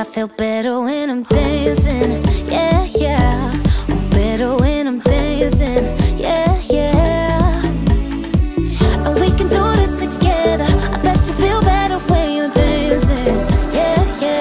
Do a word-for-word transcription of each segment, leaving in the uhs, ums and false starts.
feel better when I'm dancing. Yeah, yeah. I'm better when I'm dancing. Yeah, yeah. And we can do this together. I bet you feel better when you're dancing. Yeah, yeah.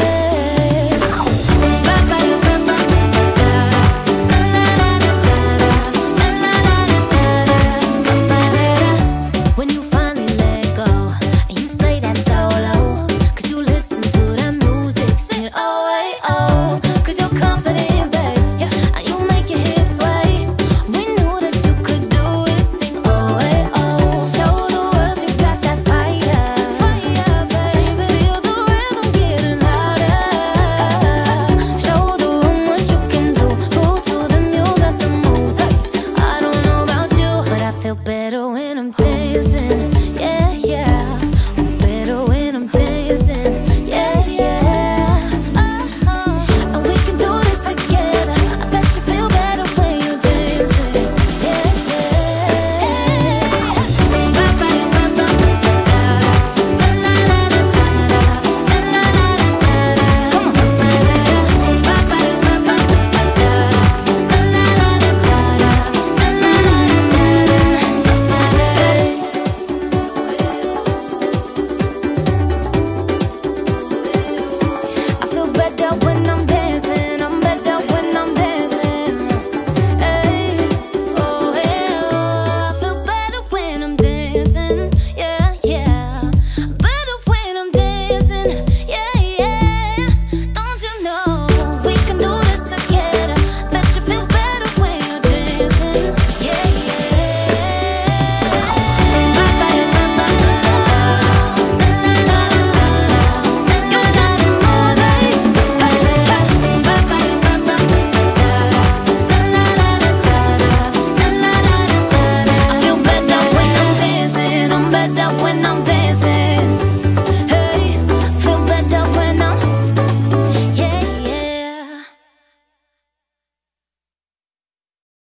When you finally let go and you slay that solo, 'cause you listen to that music, sing it oh, hey, oh, 'cause you're confident, babe. Yeah, and you make your hips sway. We knew that you could do it, sing oh, hey, oh. Show the world you got that fire, fire, baby. Feel the rhythm getting louder. Show the room what you can do. Move to the music, got the moves. Hey, I don't know about you, but I feel better when I'm dancing. Yeah.